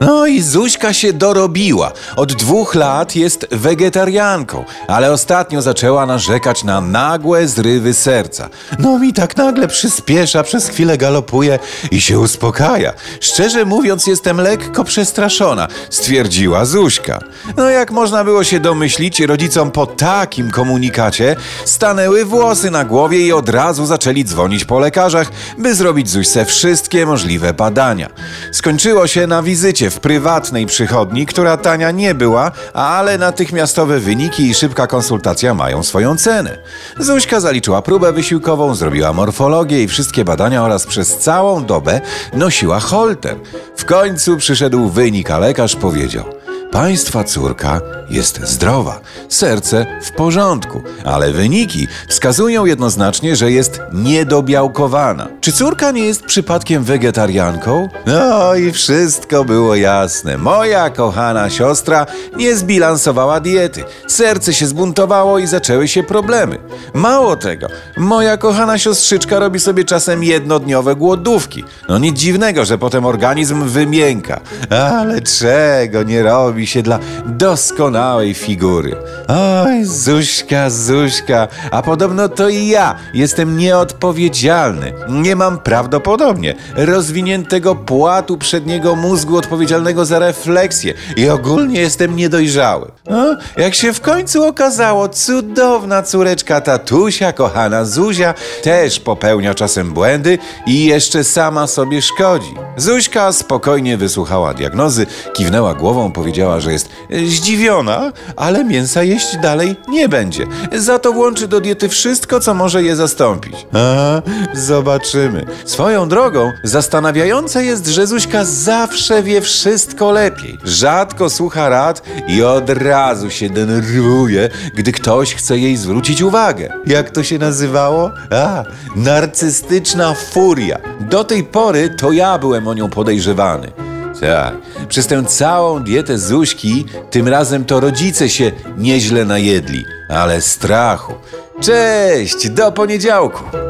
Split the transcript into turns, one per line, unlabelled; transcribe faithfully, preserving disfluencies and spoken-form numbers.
No i Zuśka się dorobiła. Od dwóch lat jest wegetarianką, ale ostatnio zaczęła narzekać na nagłe zrywy serca. No mi tak nagle przyspiesza, przez chwilę galopuje i się uspokaja. Szczerze mówiąc, jestem lekko przestraszona, stwierdziła Zuśka. No jak można było się domyślić, rodzicom po takim komunikacie stanęły włosy na głowie i od razu zaczęli dzwonić po lekarzach, by zrobić Zuśce wszystkie możliwe badania. Skończyło się na wizycie w prywatnej przychodni, która tania nie była, ale natychmiastowe wyniki i szybka konsultacja mają swoją cenę. Zuśka zaliczyła próbę wysiłkową, zrobiła morfologię i wszystkie badania oraz przez całą dobę nosiła holter. W końcu przyszedł wynik, a lekarz powiedział: państwa córka jest zdrowa, serce w porządku, ale wyniki wskazują jednoznacznie, że jest niedobiałkowana. Czy córka nie jest przypadkiem wegetarianką? No i wszystko było jasne. Moja kochana siostra nie zbilansowała diety. Serce się zbuntowało i zaczęły się problemy. Mało tego, moja kochana siostrzyczka robi sobie czasem jednodniowe głodówki. No nic dziwnego, że potem organizm wymięka. Ale czego nie robi się dla doskonałej figury. Oj, Zuśka, Zuśka, a podobno to i ja jestem nieodpowiedzialny. Nie mam prawdopodobnie rozwiniętego płatu przedniego mózgu odpowiedzialnego za refleksję i ogólnie jestem niedojrzały. No, jak się w końcu okazało, cudowna córeczka tatusia, kochana Zuzia, też popełnia czasem błędy i jeszcze sama sobie szkodzi. Zuśka spokojnie wysłuchała diagnozy, kiwnęła głową, powiedziała, że jest zdziwiona, ale mięsa jeść dalej nie będzie. Za to włączy do diety wszystko, co może je zastąpić. A, zobaczymy. Swoją drogą, zastanawiające jest, że Zuśka zawsze wie wszystko lepiej. Rzadko słucha rad i od razu się denerwuje, gdy ktoś chce jej zwrócić uwagę. Jak to się nazywało? A, narcystyczna furia. Do tej pory to ja byłem o nią podejrzewany. Tak, przez tę całą dietę Zuśki tym razem to rodzice się nieźle najedli, ale strachu. Cześć, do poniedziałku!